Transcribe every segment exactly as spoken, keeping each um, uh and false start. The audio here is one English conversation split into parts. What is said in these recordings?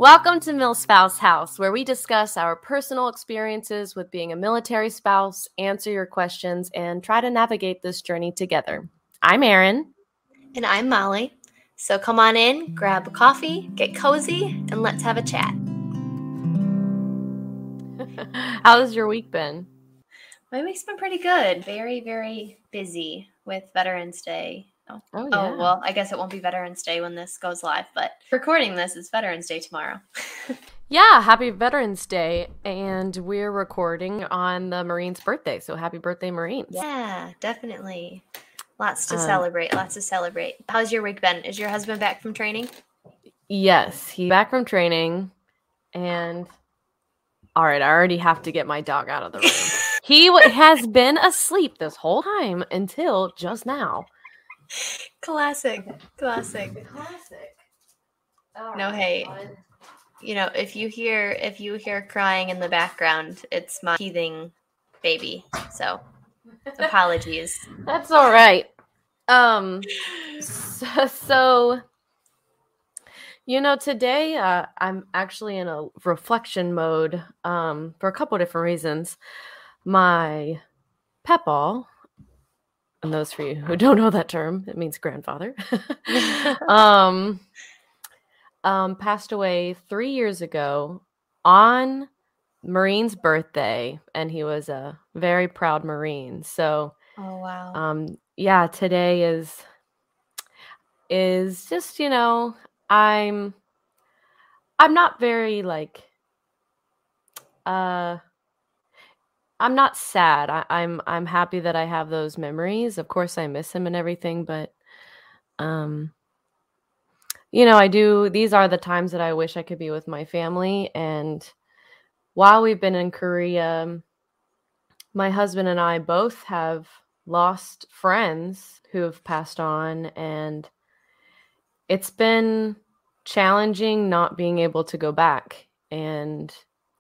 Welcome to Mil Spouse House, where we discuss our personal experiences with being a military spouse, answer your questions, and try to navigate this journey together. I'm Erin. And I'm Molly. So come on in, grab a coffee, get cozy, and let's have a chat. How's your week been? My week's been pretty good. Very, very busy with Veterans Day. Oh, oh, oh yeah. well, I guess it won't be Veterans Day when this goes live, but recording this is Veterans Day tomorrow. Yeah, happy Veterans Day, and we're recording on the Marine's birthday, so happy birthday, Marines. Yeah, definitely. Lots to um, celebrate, lots to celebrate. How's your week been? Is your husband back from training? Yes, he's back from training, and all right, I already have to get my dog out of the room. He w- has been asleep this whole time until just now. Classic, classic. Classic. All no, right, hey. Fun. You know, if you hear if you hear crying in the background, it's my teething baby. So, apologies. That's all right. Um, so, so you know, today uh, I'm actually in a reflection mode um, for a couple different reasons. My Pepaw, and those for you who don't know that term, it means grandfather. um. Um, passed away three years ago on Marine's birthday, and he was a very proud Marine. So, oh wow, um, yeah, today is is just you know I'm I'm not very like uh I'm not sad. I, I'm I'm happy that I have those memories. Of course, I miss him and everything, but um. You know, I do. These are the times that I wish I could be with my family. And while we've been in Korea, my husband and I both have lost friends who have passed on. And it's been challenging not being able to go back and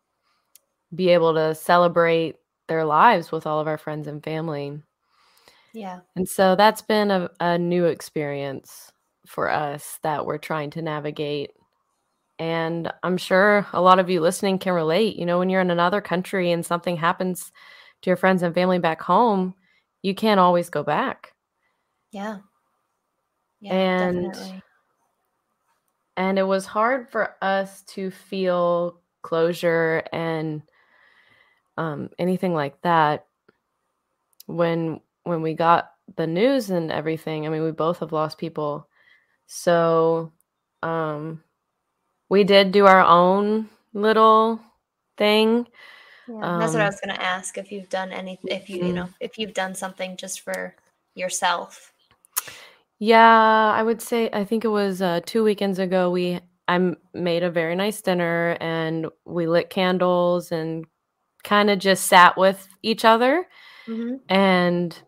be able to celebrate their lives with all of our friends and family. Yeah. And so that's been a, a new experience for us that we're trying to navigate. And I'm sure a lot of you listening can relate. You know, when you're in another country and something happens to your friends and family back home, you can't always go back. Yeah. Yeah, and, definitely. And it was hard for us to feel closure and um, anything like that when when we got the news and everything. I mean, we both have lost people. So um, we did do our own little thing. Yeah, that's um, what I was going to ask. If you've done any, if you, mm-hmm. you know, if you've done something just for yourself. Yeah, I would say, I think it was uh, two weekends ago, we, I made a very nice dinner and we lit candles and kind of just sat with each other mm-hmm. and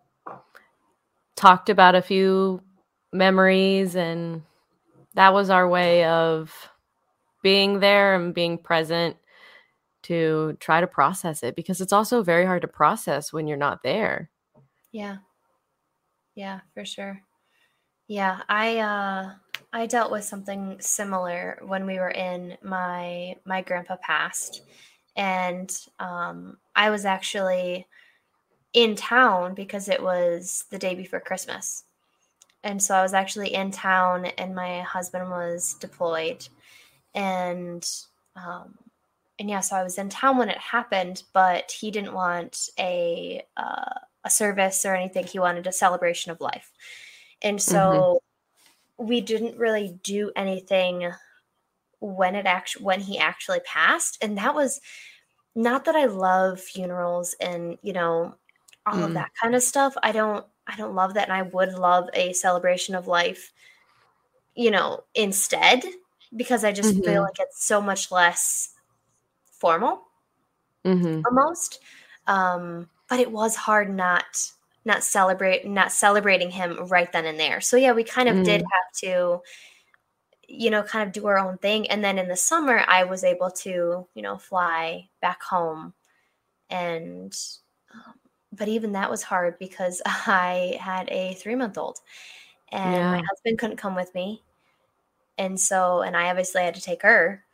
talked about a few memories. And that was our way of being there and being present to try to process it, because it's also very hard to process when you're not there. Yeah. Yeah, for sure. Yeah, I uh, I dealt with something similar when we were in my my grandpa passed, and um, I was actually in town because it was the day before Christmas, and so I was actually in town, and my husband was deployed, and um, and yeah, so I was in town when it happened, but he didn't want a uh, a service or anything. He wanted a celebration of life. And so mm-hmm. we didn't really do anything when it actually when he actually passed. And that was not that I love funerals and, you know, all mm. of that kind of stuff. I don't I don't love that. And I would love a celebration of life, you know, instead, because I just mm-hmm. feel like it's so much less formal mm-hmm. almost. Um, but it was hard not not celebrate, not celebrating him right then and there. So yeah, we kind of mm. did have to, you know, kind of do our own thing. And then in the summer, I was able to, you know, fly back home. And, um, but even that was hard because I had a three month old and yeah. my husband couldn't come with me. And so, and I obviously had to take her.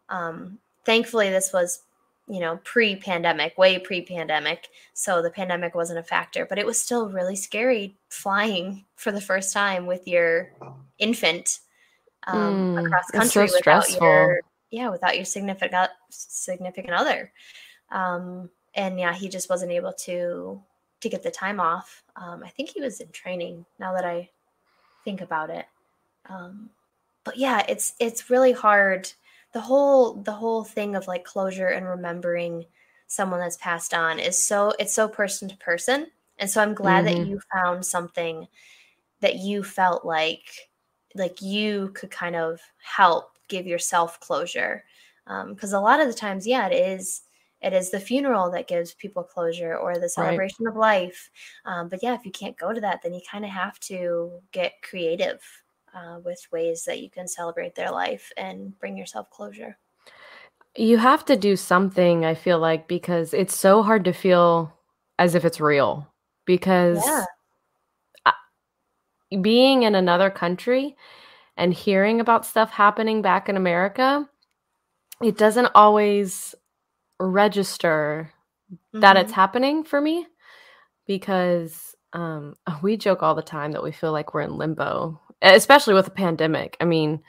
Um, thankfully, this was, you know, pre-pandemic, way pre-pandemic, so the pandemic wasn't a factor. But it was still really scary flying for the first time with your infant um, Mm, across it's so country without stressful. your yeah without your significant significant other. Um, and yeah, he just wasn't able to to get the time off. Um, I think he was in training. Now that I think about it, um, but yeah, it's it's really hard. The whole the whole thing of like closure and remembering someone that's passed on is so it's so person to person. And so I'm glad that Hmm. you found something that you felt like like you could kind of help give yourself closure. Because a lot of the times, yeah, it is it is the funeral that gives people closure or the Right. celebration of life. Um, but yeah, if you can't go to that, then you kind of have to get creative uh, with ways that you can celebrate their life and bring yourself closure. You have to do something, I feel like, because it's so hard to feel as if it's real. Yeah. Because uh, being in another country and hearing about stuff happening back in America, it doesn't always register that it's Hmm. happening for me because um, we joke all the time that we feel like we're in limbo, especially with the pandemic. I mean,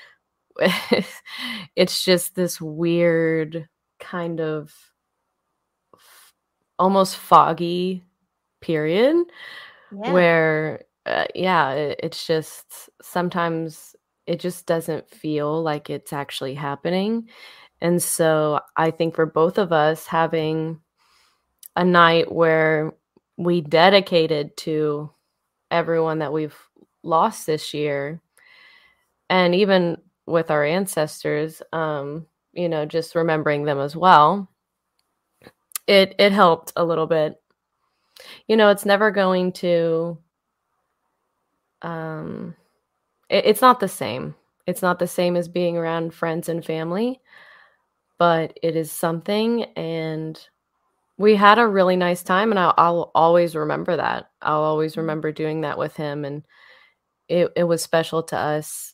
it's just this weird kind of f- almost foggy period Yeah. where, uh, yeah, it, it's just sometimes it just doesn't feel like it's actually happening. And so I think for both of us, having a night where we dedicated to everyone that we've lost this year, and even with our ancestors, um, you know, just remembering them as well, it it helped a little bit. You know, it's never going to um it, it's not the same. It's not the same as being around friends and family, but it is something, and we had a really nice time, and I'll, I'll always remember that. I'll always remember doing that with him, and it, it was special to us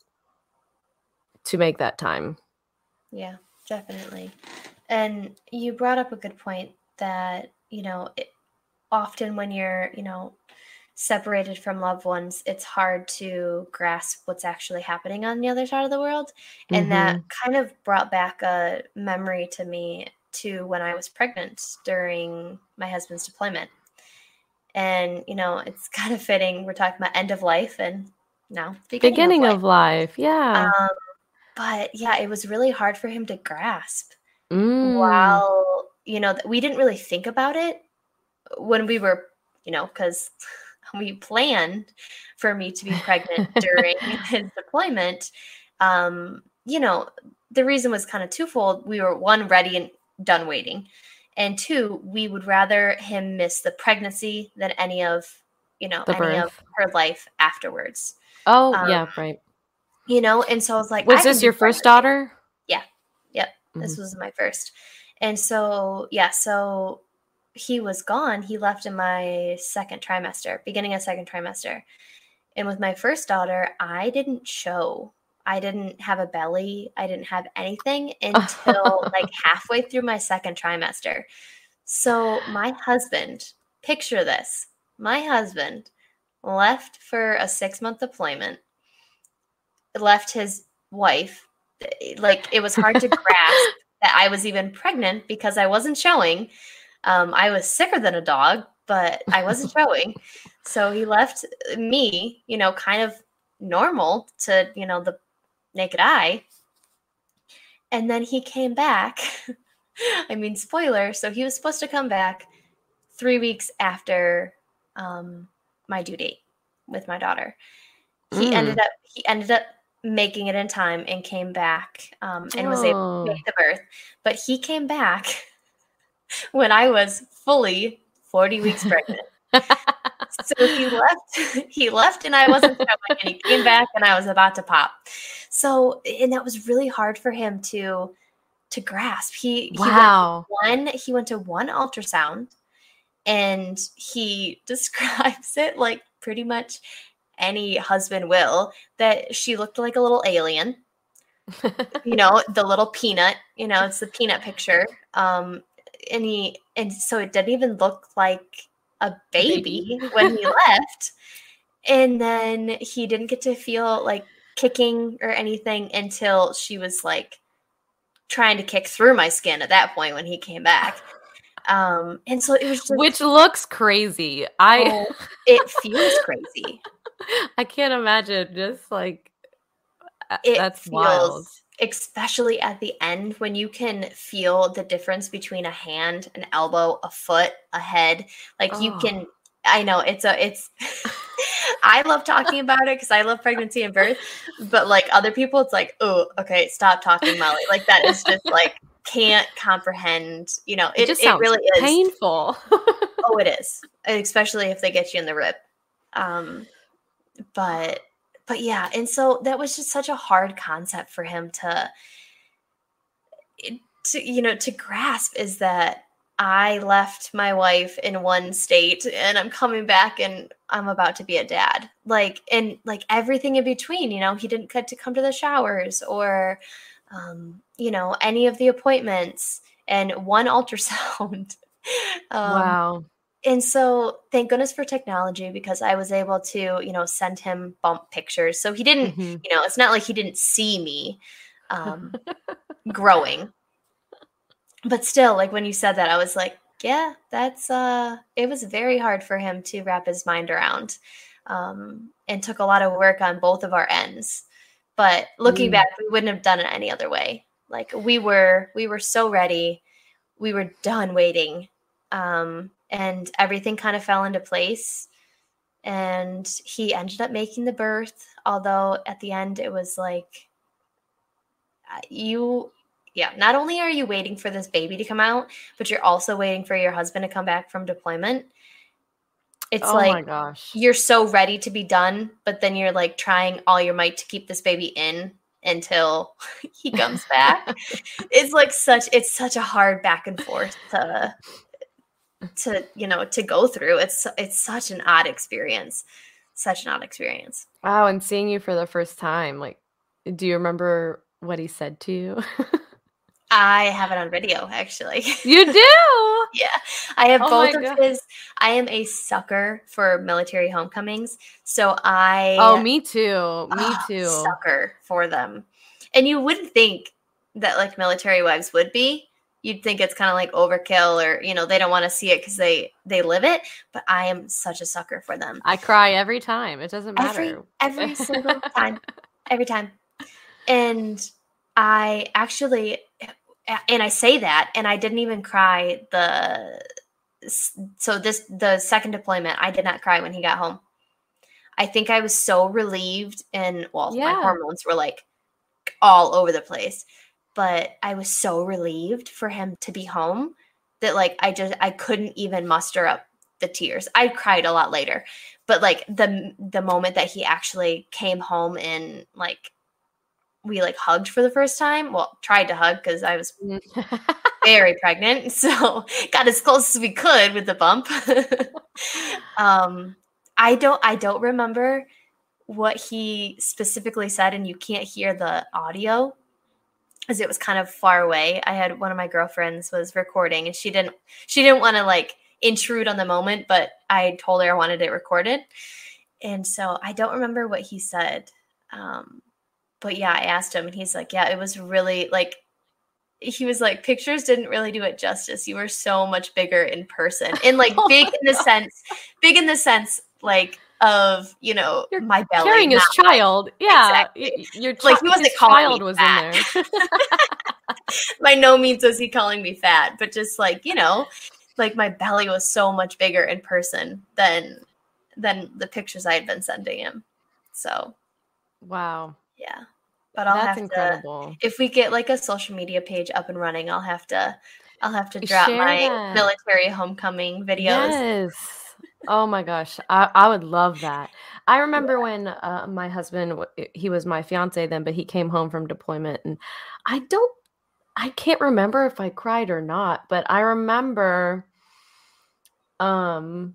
to make that time. Yeah, definitely. And you brought up a good point that, you know, it, often when you're, you know, separated from loved ones, it's hard to grasp what's actually happening on the other side of the world. And that Hmm. kind of brought back a memory to me to when I was pregnant during my husband's deployment. And, you know, it's kind of fitting. We're talking about end of life and now beginning of Beginning life. of life, yeah. Um, but yeah, it was really hard for him to grasp Mm. while, you know, we didn't really think about it when we were, you know, because we planned for me to be pregnant during his deployment. Um, you know, the reason was kind of twofold. We were one, ready and done waiting. And two, we would rather him miss the pregnancy than any of, you know, The any of birth. her life afterwards. Oh, Um, yeah, right. you know, and so I was like, Was I can this be your first pregnant. daughter? Yeah. Yep. This Mhm. was my first. And so, yeah, so he was gone. He left in my second trimester, beginning of second trimester. And with my first daughter, I didn't show. I didn't have a belly. I didn't have anything until like halfway through my second trimester. So my husband, picture this. My husband left for a six month deployment, left his wife. Like it was hard to grasp that I was even pregnant because I wasn't showing. Um, I was sicker than a dog, but I wasn't showing. So he left me, you know, kind of normal to, you know, the naked eye. And then he came back. I mean, spoiler. So he was supposed to come back three weeks after um, my due date with my daughter. He ended Mm. up he ended up making it in time and came back um, and was able to Oh. make the birth. But he came back when I was fully forty weeks pregnant. So he left he left and I wasn't showing, and he came back and I was about to pop. So and that was really hard for him to to grasp. He he went to Wow. one he went to one ultrasound, and he describes it like pretty much any husband will, that she looked like a little alien. you know, the little peanut, you know, it's the peanut picture. Um, and he, and so it didn't even look like a A baby baby. when he left. And then he didn't get to feel like kicking or anything until she was like trying to kick through my skin at that point when he came back. Um, and so it was just, Which looks crazy. I oh, it feels crazy. I can't imagine just like uh, It that's wild. feels, especially at the end, when you can feel the difference between a hand, an elbow, a foot, a head. Like you Oh. can, I know it's a, it's, I love talking about it because I love pregnancy and birth, but like other people, it's like, oh, okay, stop talking, Molly. Like that is just like, can't comprehend, you know, It it, just it sounds really is. painful. Oh, it is. Especially if they get you in the rib. Um, but but yeah, and so that was just such a hard concept for him to to you know to grasp, is that I left my wife in one state and I'm coming back and I'm about to be a dad. Like, and like everything in between, you know, he didn't get to come to the showers or um, you know, any of the appointments and one ultrasound. um Wow. and so thank goodness for technology, because I was able to, you know, send him bump pictures. So he didn't, Mhm. you know, it's not like he didn't see me um, growing. But still, like when you said that, I was like, yeah, that's, uh, it was very hard for him to wrap his mind around, um, and took a lot of work on both of our ends. But looking Mm. back, we wouldn't have done it any other way. Like we were, we were so ready. We were done waiting. Um, and everything kind of fell into place. And he ended up making the birth, although at the end it was like, uh, you, yeah, not only are you waiting for this baby to come out, but you're also waiting for your husband to come back from deployment. It's Oh like my gosh. you're so ready to be done, but then you're like trying all your might to keep this baby in until he comes back. It's like such, it's such a hard back and forth to to you know to go through. It's it's such an odd experience, such an odd experience. Wow, and seeing you for the first time, like, do you remember what he said to you? I have it on video, actually. You do? Yeah, I have Oh both my of god. his. I am a sucker for military homecomings, so Oh, I me too. Me oh, too. sucker for them. And you wouldn't think that like military wives would be. You'd think it's kind of like overkill, or you know they don't want to see it because they they live it. But I am such a sucker for them. I cry every time. It doesn't Every matter. every single time. Every time. And I actually, and I say that, and I didn't even cry the, so this, the second deployment, I did not cry when he got home. I think I was so relieved, and well, my Yeah. hormones were like all over the place, but I was so relieved for him to be home that like I just, I couldn't even muster up the tears. I cried a lot later, but like the the moment that he actually came home and like we like hugged for the first time. Well, tried to hug because I was very pregnant, so got as close as we could with the bump. um, I don't, I don't remember what he specifically said, and you can't hear the audio because it was kind of far away. I had one of my girlfriends was recording, and she didn't, she didn't want to like intrude on the moment, but I told her I wanted it recorded, and so I don't remember what he said. Um, but yeah, I asked him, and he's like, yeah, it was really like, he was like, pictures didn't really do it justice. You were so much bigger in person, and like Oh big my in the God. sense, big in the sense, like of, you know, You're my belly. carrying his not like- child. Yeah. exactly. y- Your Like chi- he wasn't his calling child me was in fat. there. By no means was he calling me fat, but just like, you know, like my belly was so much bigger in person than than the pictures I had been sending him. So Wow. yeah. But I'll That's have to, incredible. if we get like a social media page up and running, I'll have to I'll have to drop Share my that. military homecoming videos. Yes. Oh my gosh. I, I would love that. I remember when uh, my husband, w- he was my fiance then, but he came home from deployment, and I don't, I can't remember if I cried or not, but I remember um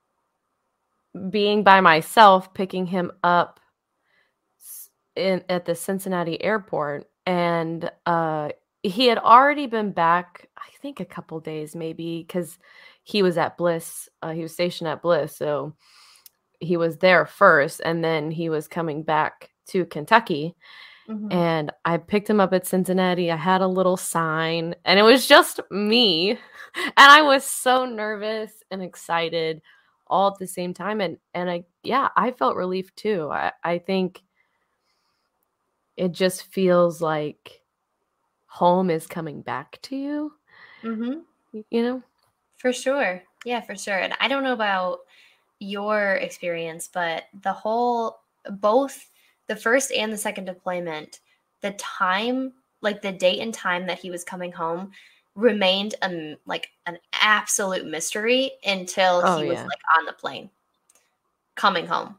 being by myself, picking him up s- in at the Cincinnati airport, and uh, he had already been back, I think, a couple days maybe, because he was at Bliss. Uh, he was stationed at Bliss, so he was there first, and then he was coming back to Kentucky. Mhm. And I picked him up at Cincinnati. I had a little sign, and it was just me. And I was so nervous and excited all at the same time. And and I yeah, I felt relief too. I, I think it just feels like home is coming back to you, Mhm. you know? For sure. Yeah, for sure. And I don't know about your experience, but the whole both the first and the second deployment, the time, like the date and time that he was coming home remained um like an absolute mystery until Oh he was yeah. like on the plane coming home.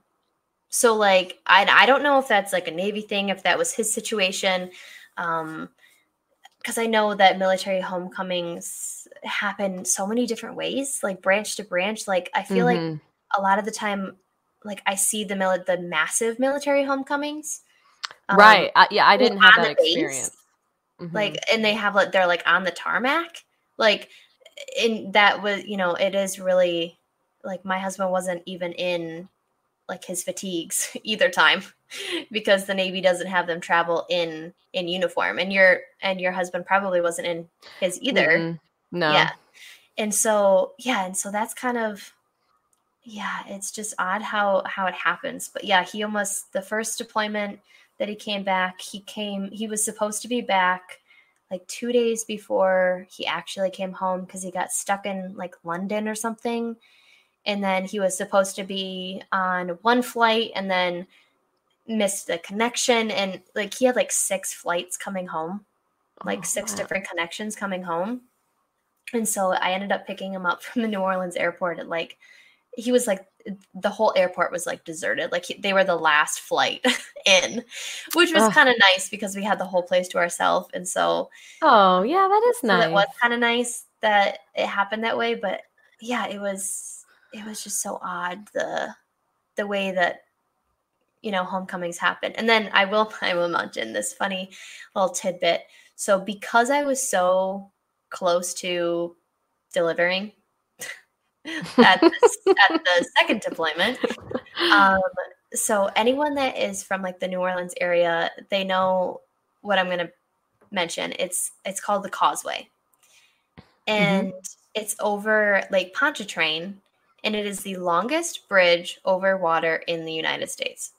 So like I I don't know if that's like a Navy thing, if that was his situation. Um because I know that military homecomings happen so many different ways, like branch to branch. Like I feel like Mhm. a lot of the time, like I see the mili- the massive military homecomings, um, Right. I, yeah, I like didn't have on that the experience. base, like, Mhm. and they have like they're like on the tarmac, like, and that was you know it is really like my husband wasn't even in like his fatigues either time because the Navy doesn't have them travel in in uniform, and your and your husband probably wasn't in his either. Mm-mm. Yeah. No. And so yeah, and so that's kind of yeah, it's just odd how how it happens. But yeah, he almost the first deployment that he came back, he came he was supposed to be back like two days before he actually came home because he got stuck in like London or something. And then he was supposed to be on one flight and then missed the connection, and like he had like six flights coming home, like Oh, six wow. different connections coming home. And so I ended up picking him up from the New Orleans airport at like he was like the whole airport was like deserted. Like he, they were the last flight in, which was Ugh. kind of nice because we had the whole place to ourselves. And so Oh, yeah, that is so that was nice. kind of nice that it happened that way. But yeah, it was it was just so odd the the way that you know homecomings happen. And then I will I will mention this funny little tidbit. So because I was so close to delivering at the, at the second deployment. Um, so anyone that is from like the New Orleans area, they know what I'm going to mention. It's it's called the Causeway, Mhm. and it's over Lake Pontchartrain, and it is the longest bridge over water in the United States.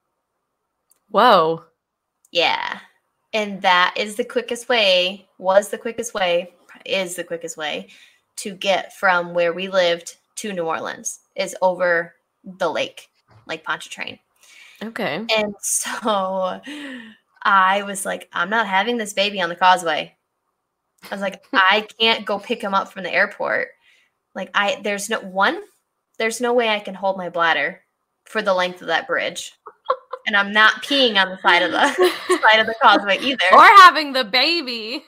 Whoa. Yeah, and that is the quickest way. Was the quickest way. Is the quickest way to get from where we lived to New Orleans is over the lake, Lake Pontchartrain. Okay. And so I was like, I'm not having this baby on the causeway. I was like, I can't go pick him up from the airport. Like I there's no one, there's no way I can hold my bladder for the length of that bridge. And I'm not peeing on the side of the side of the causeway Or either. having the baby.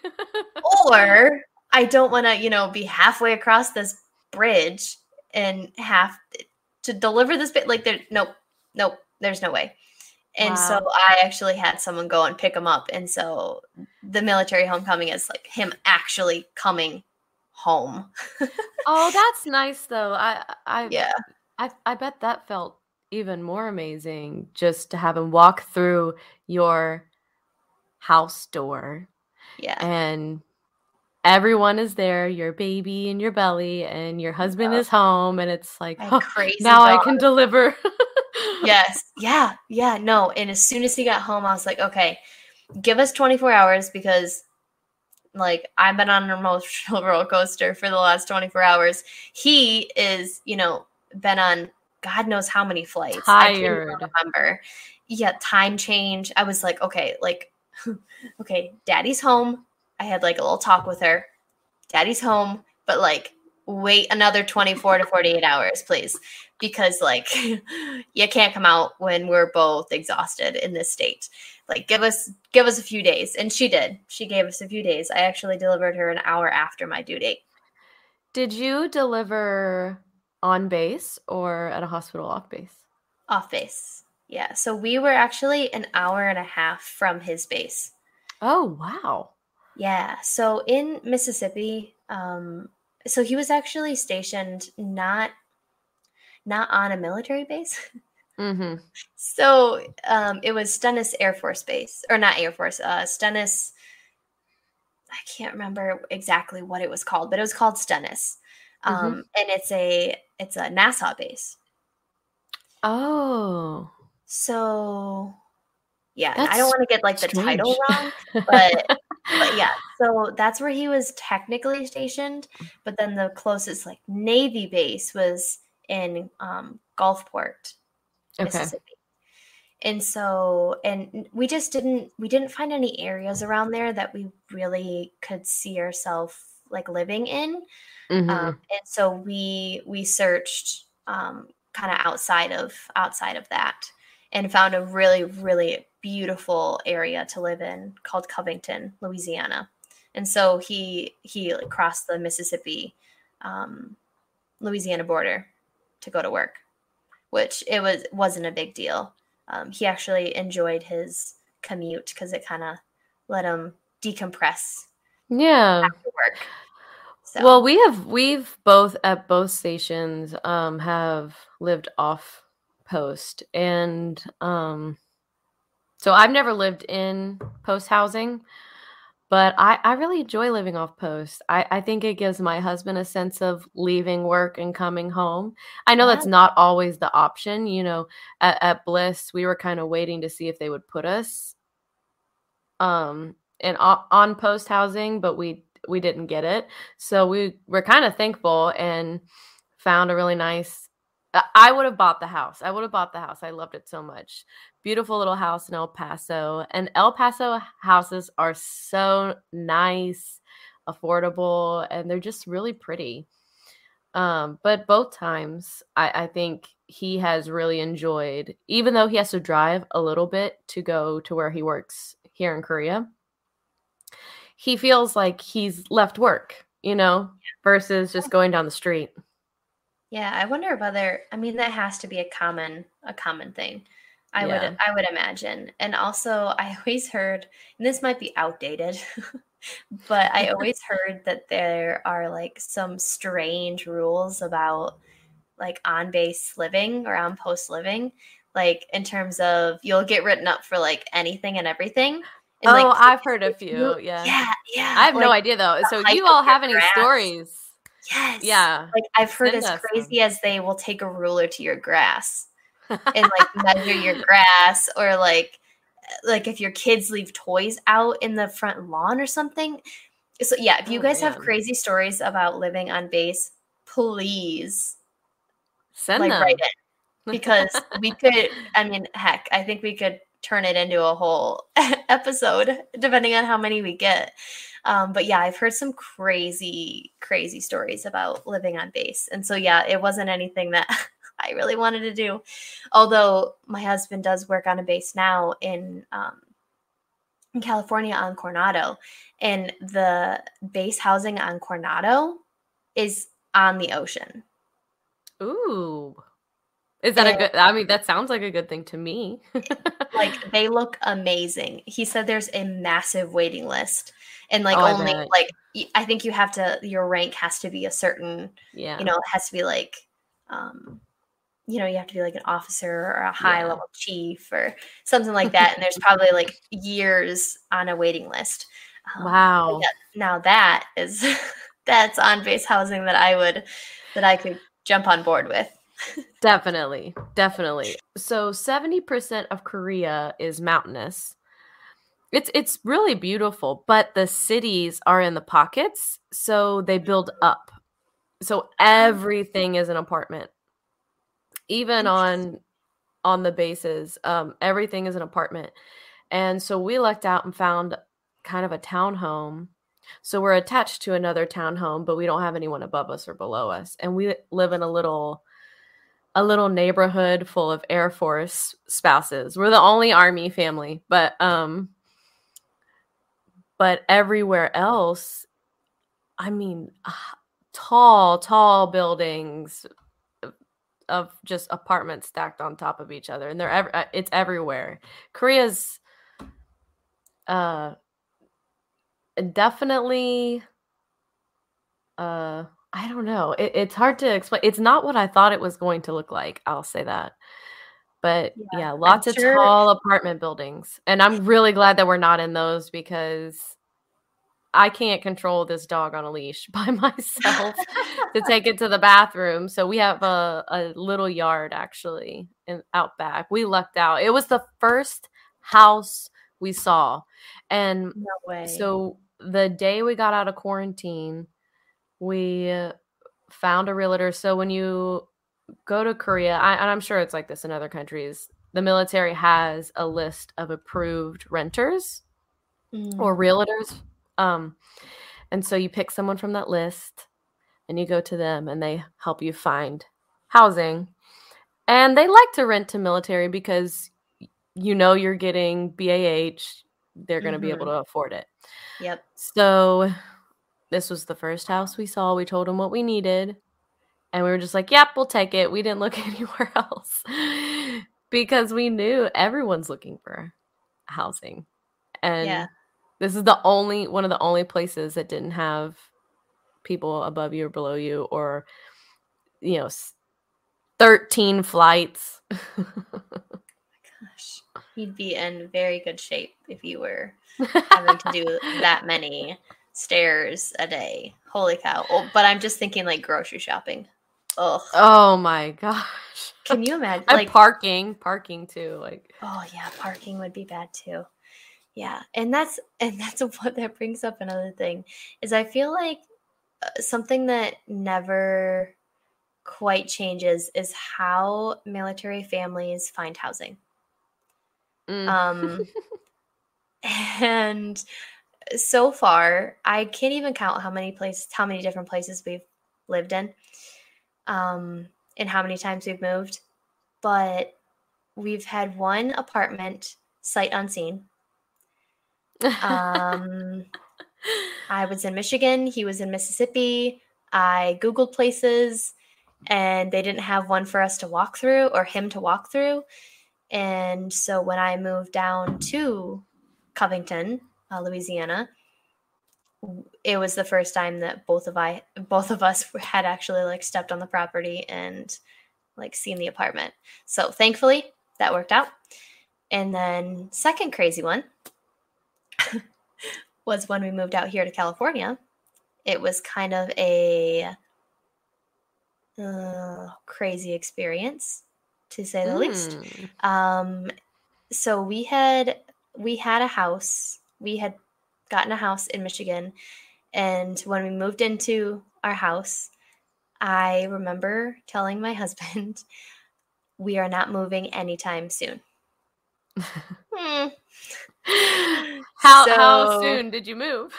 Or I don't want to, you know, be halfway across this bridge and have to deliver this bit. Like there, nope, nope, there's no way. And so Wow. I actually had someone go and pick him up. And so the military homecoming is like him actually coming home. Oh, that's nice though. I I Yeah. I I bet that felt even more amazing just to have him walk through your house door Yeah. and everyone is there, your baby in your belly, and your husband Yeah. is home, and it's like, My oh, crazy now I dog. can deliver. Yes. Yeah. Yeah. No. And as soon as he got home, I was like, okay, give us twenty-four hours because like I've been on an emotional roller coaster for the last twenty-four hours. He is, you know, been on God knows how many flights. I can't even Tired. remember. Yeah, time change. I was like, okay, like, okay, daddy's home. I had like a little talk with her. Daddy's home, but like, wait another twenty-four to forty-eight hours, please. Because like, you can't come out when we're both exhausted in this state. Like, give us give us a few days. And she did. She gave us a few days. I actually delivered her an hour after my due date. Did you deliver on base or at a hospital off base? Off base. Yeah. So we were actually an hour and a half from his base. Oh, wow. Yeah. So in Mississippi, um, so he was actually stationed not not on a military base. Mm-hmm. So um, it was Stennis Air Force Base, or not Air Force, uh, Stennis. I can't remember exactly what it was called, but it was called Stennis, Mm-hmm. um, and it's a it's a NASA base. Oh, So yeah, and I don't that's want to get like the title strange. wrong, but but yeah, so that's where he was technically stationed. But then the closest like Navy base was in um, Gulfport, Okay. Mississippi. And so, and we just didn't, we didn't find any areas around there that we really could see ourselves like living in. Um, Mm-hmm. and so we, we searched um, kind of outside of, outside of that and found a really, really beautiful area to live in called Covington, Louisiana. And so he, he like, crossed the Mississippi, um, Louisiana border to go to work, which it was wasn't a big deal. Um, he actually enjoyed his commute because it kind of let him decompress Yeah. after work. Well, So we have we've both at both stations um have lived off post, and um so I've never lived in post housing, but I I really enjoy living off post. I I think it gives my husband a sense of leaving work and coming home. I know yeah, that's not always the option, you know. At, at Bliss, we were kind of waiting to see if they would put us um and on, on post housing, but we we didn't get it, so we were kind of thankful and found a really nice i I would have bought the house. I would have bought the house. I loved it so much. Beautiful little house in El Paso, and El Paso houses are so nice, affordable, and they're just really pretty. Um but both times i i think he has really enjoyed, even though he has to drive a little bit to go to where he works here in Korea, he feels like he's left work, you know, versus just going down the street. yeah. I wonder whether I mean that has to be a common a common thing. I would Yeah. I would imagine. And also I always heard, and this might be outdated, but I always heard that there are like some strange rules about like on base living or on post living, like in terms of you'll get written up for like anything and everything. And Oh, like, I've heard a if you, few. Yeah. yeah, I yeah, have no like idea though. the So height you of all your have any grass. stories? Yes. Yeah. Like I've heard Send as us some. crazy as they will take a ruler to your grass and like measure your grass, or like like if your kids leave toys out in the front lawn or something. So yeah, if you Oh guys have man. crazy stories about living on base, please Send like write them. because we could, I mean, heck, I think we could turn it into a whole episode depending on how many we get. Um, but yeah, I've heard some crazy, crazy stories about living on base. And so, yeah, it wasn't anything that I really wanted to do. Although my husband does work on a base now in, um, in California on Coronado. And the base housing on Coronado is on the ocean. Ooh. Is that a And good I mean, that sounds like a good thing to me. like they look amazing. He said there's a massive waiting list, and like Oh, I only bet. like y- I think you have to, your rank has to be a certain, you Yeah. know, it has to be like um you know, you have to be like an officer or a high Yeah. level chief or something like that, and there's probably like years on a waiting list. Um but Wow. yeah, now that is that's on base housing that I would that I could jump on board with. Definitely. Definitely. So seventy percent of Korea is mountainous. It's it's really beautiful, but the cities are in the pockets, so they build up. So Um, everything is an apartment. Even Interesting. on on the bases, um, everything is an apartment. And so we lucked out and found kind of a townhome. So we're attached to another townhome, but we don't have anyone above us or below us. And we live in a little a little neighborhood full of Air Force spouses. We're the only Army family, but um but everywhere else, I mean, ah, tall, tall buildings of just apartments stacked on top of each other, and they're ev- uh, it's everywhere. Korea's uh definitely, uh, I don't know. It, it's hard to explain. It's not what I thought it was going to look like. I'll say that. But Yeah, yeah, I'm lots of sure. tall apartment buildings. And I'm really glad that we're not in those because I can't control this dog on a leash by myself to take it to the bathroom. So we have a, a little yard actually in out back. We lucked out. It was the first house we saw. And No way. so the day we got out of quarantine, we found a realtor. So when you go to Korea, I, and I'm sure it's like this in other countries, the military has a list of approved renters or Mm. realtors. Um, and so you pick someone from that list and you go to them and they help you find housing. And they like to rent to military because you know you're getting B A H, they're going to be able Mhm. to afford it. Yep. So this was the first house we saw. We told them what we needed. And we were just like, yep, we'll take it. We didn't look anywhere else because we knew everyone's looking for housing. Yeah. And this is the only one of the only places that didn't have people above you or below you or, you know, thirteen flights. Gosh, you'd be in very good shape if you were having to do that many stairs a day. Holy cow. Oh, but I'm just thinking like grocery shopping. Ugh. Oh my gosh. Can you imagine? And Like, parking, parking too. Like, oh yeah, parking would be bad too. Yeah. And that's, and that's what that brings up another thing is I feel like uh, something that never quite changes is how military families find housing. mm. Um, and so far, I can't even count how many places, how many different places we've lived in, um, and how many times we've moved. But we've had one apartment sight unseen. Um, I was in Michigan. He was in Mississippi. I Googled places, and they didn't have one for us to walk through or him to walk through. And so when I moved down to Covington, uh, Louisiana, it was the first time that both of I both of us had actually like stepped on the property and like seen the apartment. So thankfully that worked out. And then second crazy one was when we moved out here to California. It was kind of a uh, crazy experience, to say the mm. least. Um, so we had we had a house. We had gotten a house in Michigan, and when we moved into our house, I remember telling my husband, "We are not moving anytime soon." hmm. How so, how soon did you move?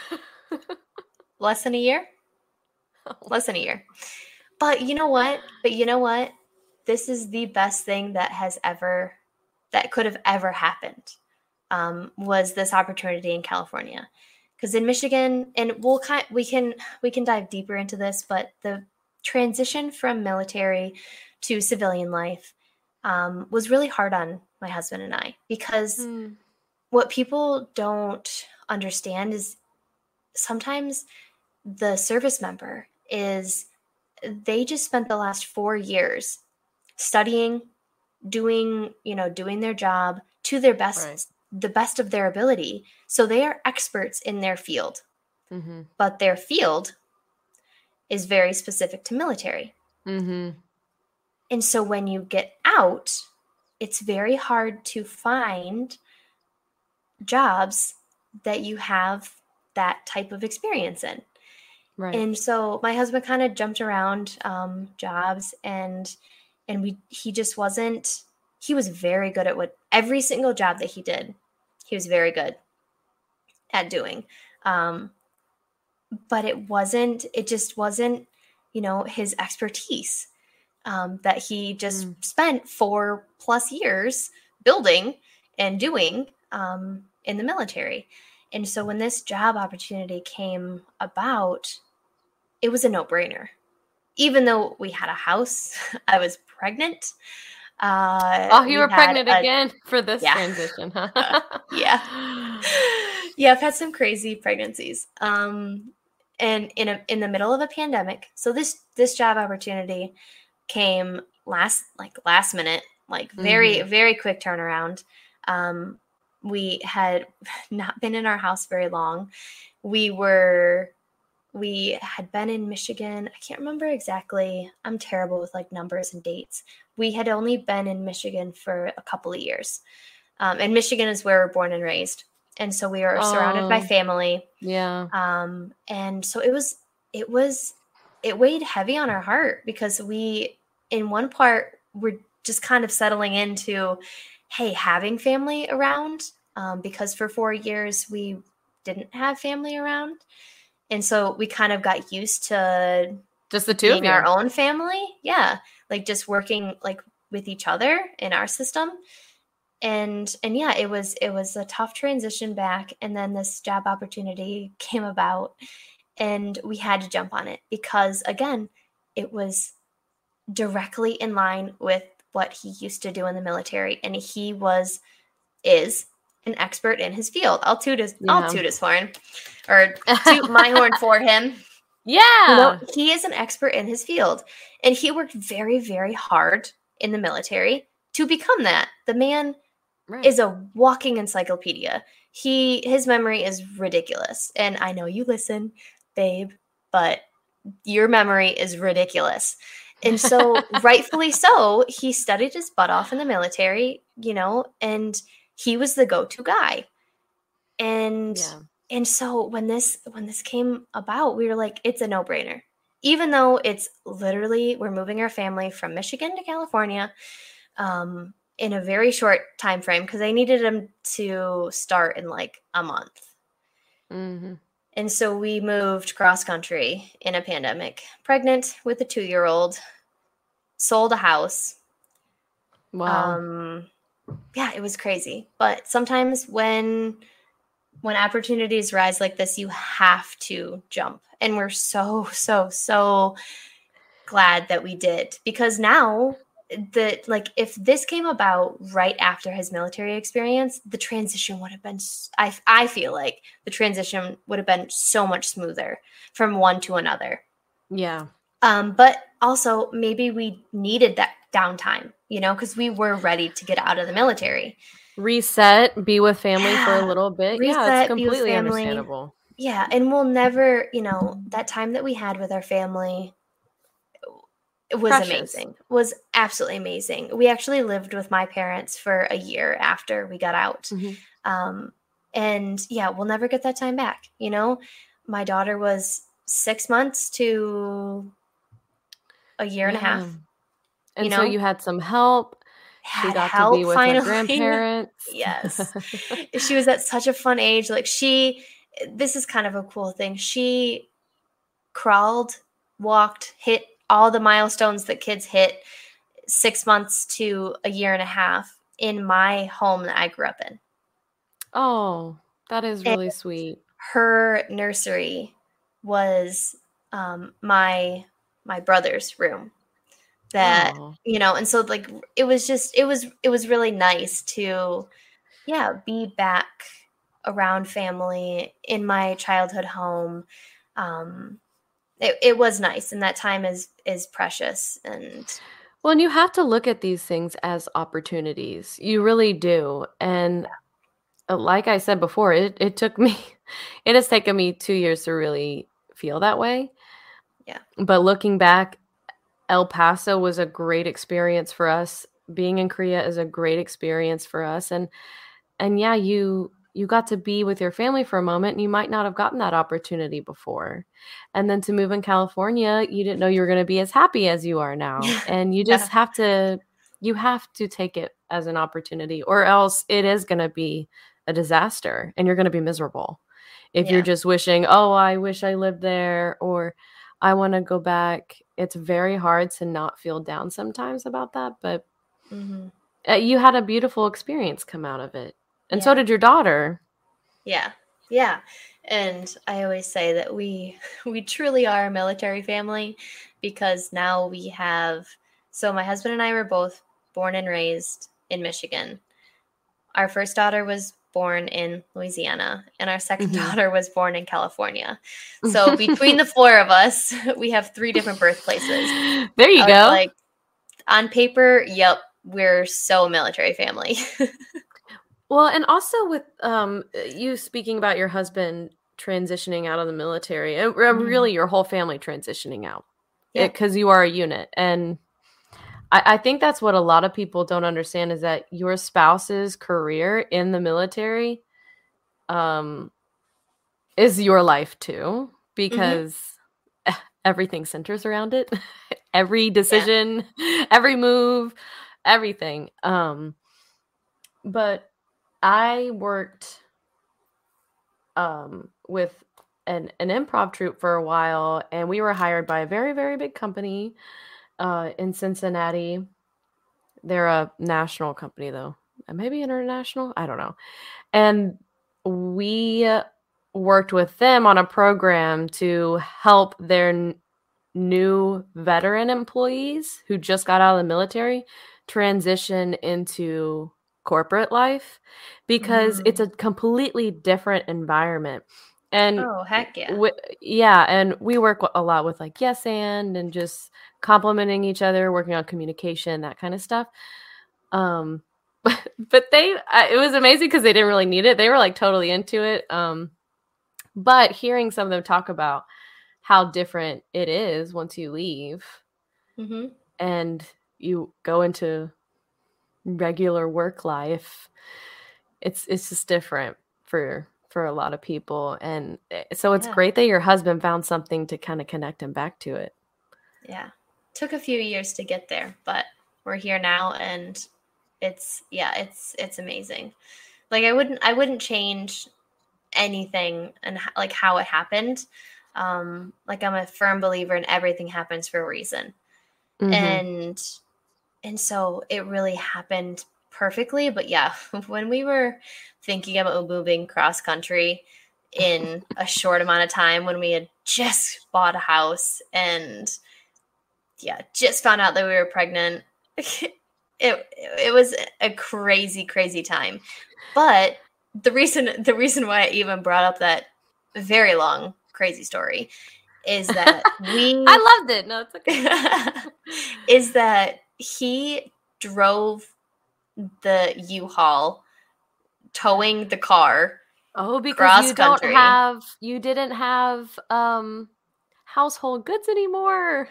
Less than a year. Oh. Less than a year. But you know what? But you know what? This is the best thing that has ever, that could have ever happened, um, was this opportunity in California. Because in Michigan, and we'll kind, we can we can dive deeper into this, but the transition from military to civilian life um, was really hard on my husband and I, because mm. what people don't understand is sometimes the service member is, they just spent the last four years studying, doing, you know, doing their job to their best, right. the best of their ability. So they are experts in their field, mm-hmm. but their field is very specific to military. Mm-hmm. And so when you get out, it's very hard to find jobs that you have that type of experience in. Right. And so my husband kind of jumped around um, jobs, and and we he just wasn't, he was very good at what, every single job that he did, he was very good at doing. Um, but it wasn't, it just wasn't, you know, his expertise um, that he just mm. spent four plus years building and doing um, in the military. And so when this job opportunity came about, it was a no-brainer. Even though we had a house, I was pregnant. Uh, oh, you were pregnant a, again for this yeah. transition, huh? uh, yeah. Yeah, I've had some crazy pregnancies. Um, and in a in the middle of a pandemic. So this this job opportunity came last like last minute, like very Mhm. very quick turnaround. Um, we had not been in our house very long. We were we had been in Michigan. I can't remember exactly. I'm terrible with like numbers and dates. We had only been in Michigan for a couple of years. Um, and Michigan is where we're born and raised. And so we are surrounded by Oh, family. yeah. Um, and so it was, it was, it weighed heavy on our heart because we, in one part, we're just kind of settling into, hey, having family around. Um, because for four years we didn't have family around. And so we kind of got used to Just the two of being our you. own family. Yeah. Like just working like with each other in our system. And and yeah, it was it was a tough transition back. And then this job opportunity came about and we had to jump on it because again, it was directly in line with what he used to do in the military. And he was is an expert in his field. I'll toot his I'll Yeah. toot his horn. Or toot my horn for him. You know, Yeah. he is an expert in his field, and he worked very, very hard in the military to become that. The man Right. is a walking encyclopedia. He his memory is ridiculous. And I know you listen, babe, but your memory is ridiculous. And so, rightfully so, he studied his butt off in the military, you know, and he was the go-to guy. And Yeah. and so when this when this came about, we were like, it's a no-brainer. Even though it's literally we're moving our family from Michigan to California um, in a very short time frame because I needed him to start in like a month. Mhm. And so we moved cross country in a pandemic, pregnant with a two-year-old, sold a house. Wow. Um, yeah, it was crazy. But sometimes when when opportunities rise like this, you have to jump. And we're so, so, so glad that we did because now the like if this came about right after his military experience, the transition would have been I I feel like the transition would have been so much smoother from one to another. Yeah. Um, but also maybe we needed that downtime, you know, because we were ready to get out of the military. Reset, be with family for a Yeah, little bit. Yeah, it's reset, be with completely family. understandable. Yeah, and we'll never, you know, that time that we had with our family it was Precious. amazing. Was absolutely amazing. We actually lived with my parents for a year after we got out. Mhm. Um, and yeah, we'll never get that time back. You know, my daughter was six months to a year and a Yeah. half, you And so know, you had some help. She had got to be help with her finally. grandparents. Yes. She was at such a fun age. Like she, this is kind of a cool thing. She crawled, walked, hit all the milestones that kids hit six months to a year and a half in my home that I grew up in. Oh, that is And really sweet. her nursery was um, my my brother's room. That Oh. you know, and so like it was just it was it was really nice to yeah be back around family in my childhood home. Um, it, it was nice, and that time is is precious. And Well, and you have to look at these things as opportunities. You really do. And uh, like I said before, it it took me it has taken me two years to really feel that way. yeah, But looking back, El Paso was a great experience for us. Being in Korea is a great experience for us. And and yeah, you you got to be with your family for a moment and you might not have gotten that opportunity before. And then to move in California, you didn't know you were going to be as happy as you are now. And you yeah, just have to you have to take it as an opportunity or else it is going to be a disaster and you're going to be miserable. If you're yeah. just wishing, "Oh, I wish I lived there," or "I want to go back." It's very hard to not feel down sometimes about that, but Mm-hmm. uh, you had a beautiful experience come out of it. And so Yeah. did your daughter. Yeah. Yeah. And I always say that we we truly are a military family because now we have so my husband and I were both born and raised in Michigan. Our first daughter was born in Louisiana, and our second Mhm. daughter was born in California. So between the four of us, we have three different birthplaces. There you I was go. like, on paper, yep, we're so a military family. Well, and also with um, you speaking about your husband transitioning out of the military, and re- really your whole family transitioning out, Yeah. because you are a unit. And I, I think that's what a lot of people don't understand is that your spouse's career in the military um, is your life too, because everything centers around it. Every decision, every move, everything. Um, but I worked um, with an, an improv troupe for a while, and we were hired by a very, very big company uh, in Cincinnati. They're a national company, though. Maybe international? I don't know. And we worked with them on a program to help their n- new veteran employees who just got out of the military transition into corporate life, because Mm. it's a completely different environment. And Oh, heck yeah. w- yeah, and we work a lot with like yes and and just complimenting each other, working on communication, that kind of stuff. Um but they I, it was amazing because they didn't really need it. They were like totally into it. Um but hearing some of them talk about how different it is once you leave Mm-hmm. and you go into regular work life, it's it's just different for for a lot of people. And so it's Yeah. great that your husband found something to kind of connect him back to it. Yeah. Took a few years to get there, but we're here now, and it's yeah, it's it's amazing. Like I wouldn't I wouldn't change anything and h- like how it happened. Um like I'm a firm believer in everything happens for a reason. Mm-hmm. And and so it really happened perfectly, but yeah, when we were thinking about moving cross country in a short amount of time, when we had just bought a house and yeah, just found out that we were pregnant. it it was a crazy, crazy time. But the reason the reason why I even brought up that very long, crazy story is that we I loved it. No, it's okay. is that he drove the U-Haul towing the car. Oh, because cross you don't country. have you didn't have um household goods anymore.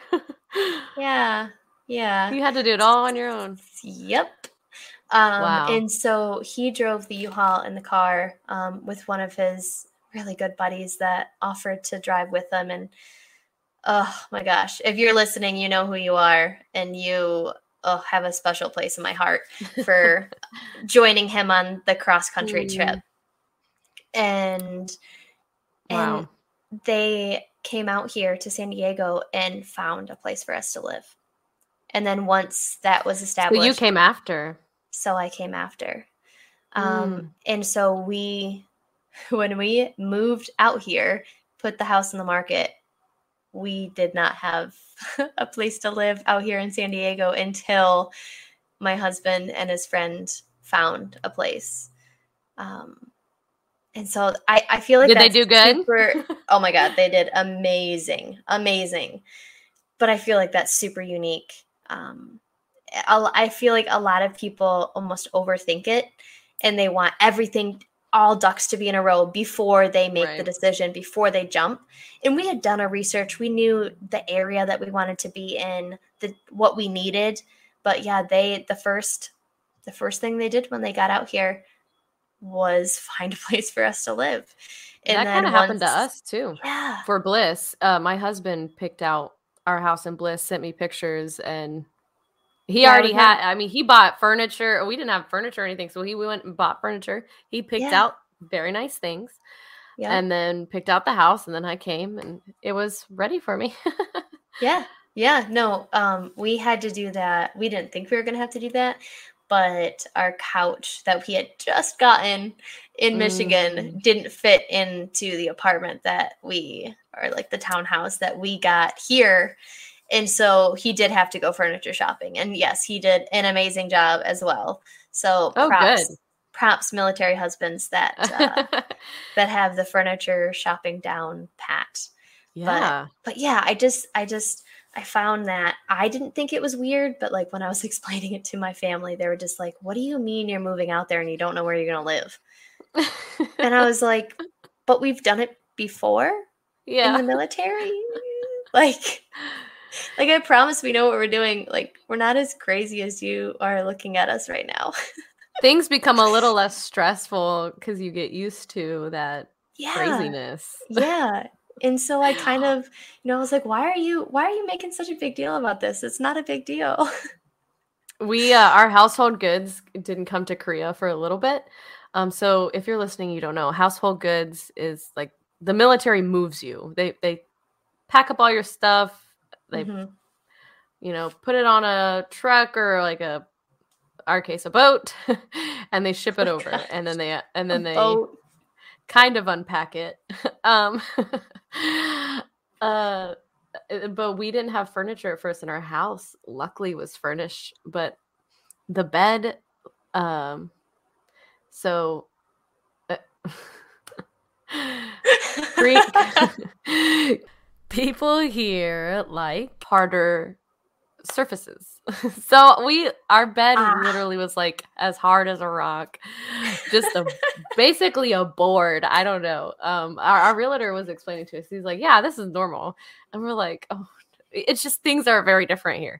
Yeah. Yeah. You had to do it all on your own. Yep. Um, Wow. And so he drove the U-Haul in the car um, with one of his really good buddies that offered to drive with him. And oh my gosh, if you're listening, you know who you are, and you oh, have a special place in my heart for joining him on the cross country Mm. trip. And Wow. and they came out here to San Diego and found a place for us to live. And then once that was So established, you came after. so I came after. Um, Mm. And so we, when we moved out here, put the house on the market, we did not have a place to live out here in San Diego until my husband and his friend found a place. Um, and so I, I feel like Did they that's do good? super, oh my God, they did amazing, amazing. But I feel like that's super unique. Um, I I feel like a lot of people almost overthink it, and they want everything, all ducks to be in a row before they make the Right. decision, before they jump. And we had done our research. We knew the area that we wanted to be in, the what we needed. But yeah, they the first the first thing they did when they got out here was find a place for us to live. And That kind then of happened to once, us too. yeah, For Bliss, uh, my husband picked out our house in Bliss, sent me pictures, and he Yeah, I already was gonna- had. I mean, he bought furniture. We didn't have furniture or anything, so he we went and bought furniture. He picked Yeah. out very nice things, yeah, and then picked out the house. And then I came, and it was ready for me. yeah, yeah. No, um, we had to do that. We didn't think we were gonna have to do that, but our couch that we had just gotten in Michigan Mm. didn't fit into the apartment that we, or like the townhouse that we got here. And so he did have to go furniture shopping. And yes, he did an amazing job as well. So Oh, props, good. props military husbands that uh, that have the furniture shopping down pat. Yeah. But but yeah, I just I just I found that I didn't think it was weird, but like when I was explaining it to my family, they were just like, "What do you mean you're moving out there and you don't know where you're going to live?" And I was like, "But we've done it before yeah. in the military." Like like I promise we know what we're doing. Like we're not as crazy as you are looking at us right now. Things become a little less stressful because you get used to that yeah. craziness. Yeah. And so I kind of, you know, I was like, why are you, why are you making such a big deal about this? It's not a big deal. We, uh, our household goods didn't come to Korea for a little bit. Um, so if you're listening, you don't know, household goods is like the military moves you. They, they pack up all your stuff. They, mm-hmm. you know, put it on a truck or like a, our case, a boat, and they ship it oh over. Gosh. And then they, and then a they boat. kind of unpack it. um, uh, but we didn't have furniture at first, and our house luckily was furnished, but the bed, um, so uh, people here like harder surfaces. So we, our bed ah. literally was like as hard as a rock, just a basically a board. I don't know. Um, our, our realtor was explaining to us. He's like, "Yeah, this is normal," and we're like, "Oh, it's just things are very different here."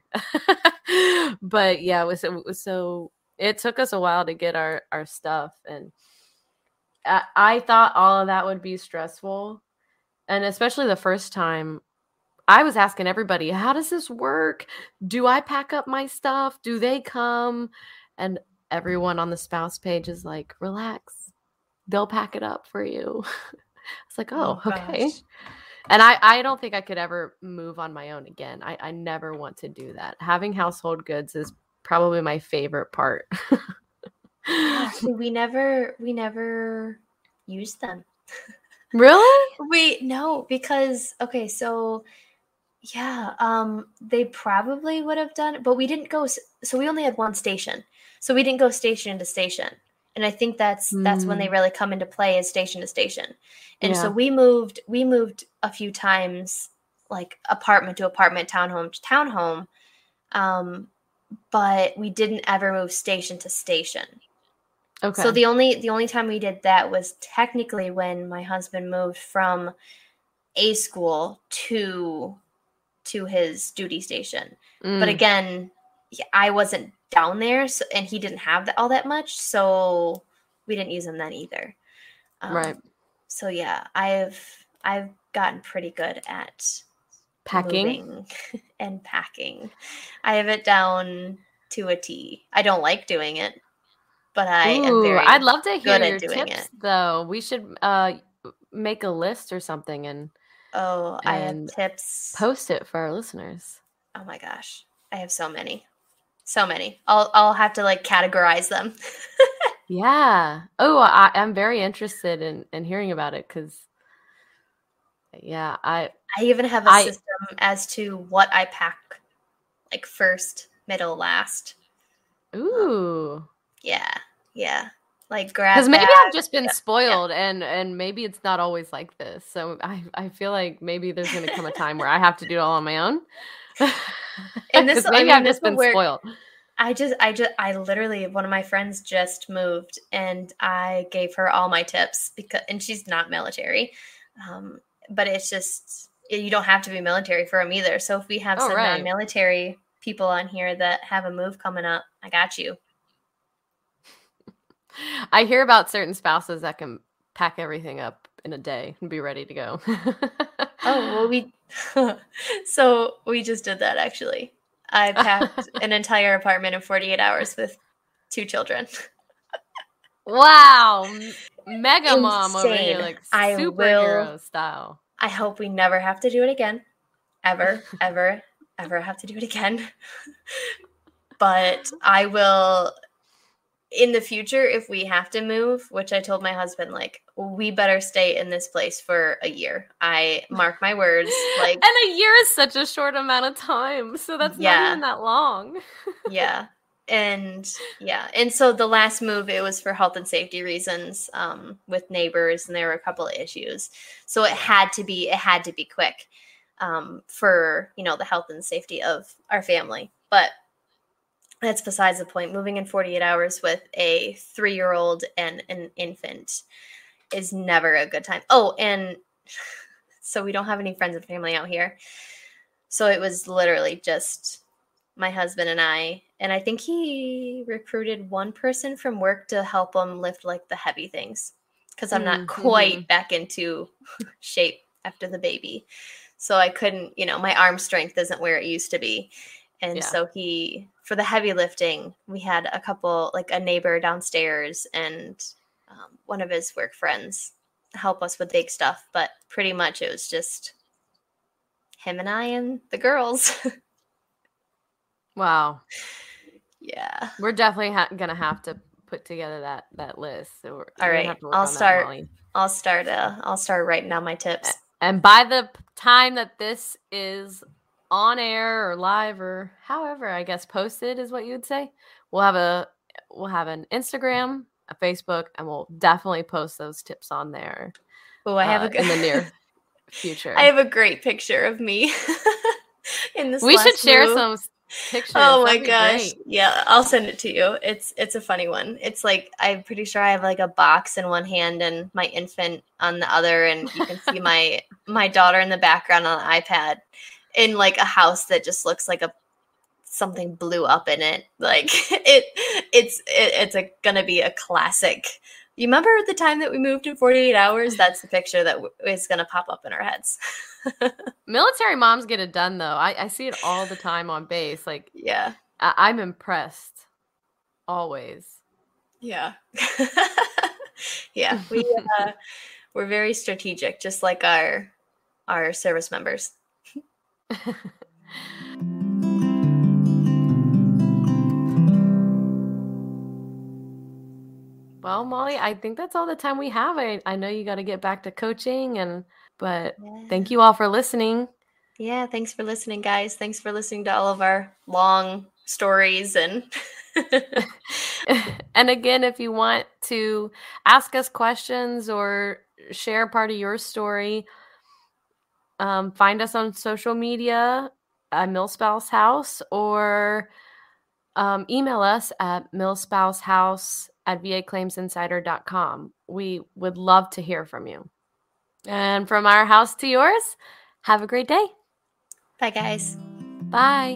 But yeah, it was, it was so. It took us a while to get our our stuff, and I, I thought all of that would be stressful, and especially the first time. I was asking everybody, how does this work? Do I pack up my stuff? Do they come? And everyone on the spouse page is like, relax. They'll pack it up for you. It's like, oh, oh okay. Gosh. And I, I don't think I could ever move on my own again. I, I never want to do that. Having household goods is probably my favorite part. Yeah, we never, we never used them. Really? We, no, because, okay, so... Yeah, um, they probably would have done it, but we didn't go. So we only had one station, so we didn't go station to station. And I think that's mm. that's when they really come into play, is station to station. And yeah. so we moved. We moved a few times, like apartment to apartment, townhome to townhome, um, but we didn't ever move station to station. Okay. So the only the only time we did that was technically when my husband moved from a school to. to his duty station. Mm. But again, I wasn't down there, so, and he didn't have that, all that much, so we didn't use them then either. Um, right. So yeah, I've I've gotten pretty good at packing and packing. I have it down to a T. I don't like doing it, but I Ooh, am very I'd love to hear good your at doing tips, it. Though we should uh, make a list or something and Oh, I have tips. Post it for our listeners. Oh my gosh. I have so many. So many. I'll I'll have to like categorize them. Yeah. Oh, I, I'm very interested in, in hearing about it because yeah, I I even have a I, system as to what I pack, like first, middle, last. Ooh. Um, yeah. Yeah. Like grab because maybe bags. I've just been spoiled yeah. and and maybe it's not always like this, so I I feel like maybe there's going to come a time where I have to do it all on my own. And this maybe I mean, I've just been spoiled. I just I just I literally one of my friends just moved and I gave her all my tips because and she's not military, um, but it's just you don't have to be military for them either. So if we have oh, some right. non-military people on here that have a move coming up, I got you. I hear about certain spouses that can pack everything up in a day and be ready to go. Oh, well, we, so we just did that actually. I packed an entire apartment in forty-eight hours with two children. Wow. Mega mom over here, like superhero will, style. I hope we never have to do it again. Ever, ever, ever have to do it again. But I will... in the future, if we have to move, which I told my husband, like, we better stay in this place for a year. I mark my words. Like, and a year is such a short amount of time, so that's yeah. not even that long. Yeah, And yeah, and so the last move, it was for health and safety reasons, um, with neighbors, and there were a couple of issues. So it had to be, it had to be quick, um, for, you know, the health and safety of our family. But that's besides the point. Moving in forty-eight hours with a three-year-old and an infant is never a good time. Oh, and so we don't have any friends and family out here. So it was literally just my husband and I, and I think he recruited one person from work to help him lift like the heavy things, because I'm not Mm-hmm. quite back into shape after the baby. So I couldn't, you know, my arm strength isn't where it used to be. And Yeah. so he, for the heavy lifting, we had a couple, like a neighbor downstairs and um, one of his work friends help us with big stuff. But pretty much it was just him and I and the girls. Wow. Yeah. We're definitely ha- gonna have to put together that that list. So we're, All we're right. gonna have to work I'll on start. that, Molly. I'll start. Uh, I'll start writing down my tips. And by the time that this is on air or live or however, I guess posted is what you would say, we'll have a we'll have an Instagram, a Facebook, and we'll definitely post those tips on there. Oh, I have uh, a good in the near future. I have a great picture of me in this. We last should share move. some pictures. Oh my That'd be gosh. great. Yeah, I'll send it to you. It's it's a funny one. It's like, I'm pretty sure I have like a box in one hand and my infant on the other, and you can see my my daughter in the background on the iPad in like a house that just looks like a something blew up in it. Like it it's it, it's a gonna be a classic. You remember the time that we moved in forty-eight hours? That's the picture that w- is gonna pop up in our heads. Military moms get it done though. I, I see it all the time on base. Like, Yeah. I, I'm impressed always. Yeah. Yeah. We uh, we're very strategic, just like our our service members. Well, Molly, I think that's all the time we have. I, I know you got to get back to coaching, and but Yeah. thank you all for listening. Yeah, thanks for listening, guys. Thanks for listening to all of our long stories. And And again, if you want to ask us questions or share part of your story, um, find us on social media at Millspouse House, or um, email us at millspousehouse at v a claims insider dot com. We would love to hear from you. And from our house to yours, have a great day. bye, guys. Bye.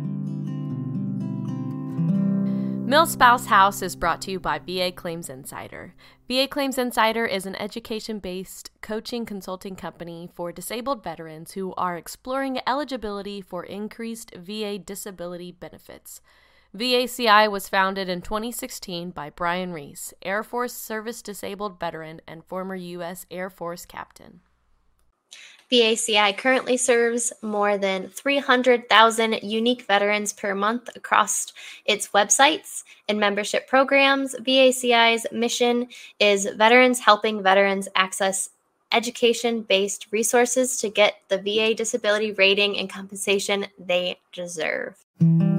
Millspouse House is brought to you by V A Claims Insider. V A Claims Insider is an education-based coaching consulting company for disabled veterans who are exploring eligibility for increased V A disability benefits. V A C I was founded in twenty sixteen by Brian Reese, Air Force Service Disabled Veteran and former U S Air Force Captain. V A C I currently serves more than three hundred thousand unique veterans per month across its websites and membership programs. V A C I's mission is veterans helping veterans access education-based resources to get the V A disability rating and compensation they deserve.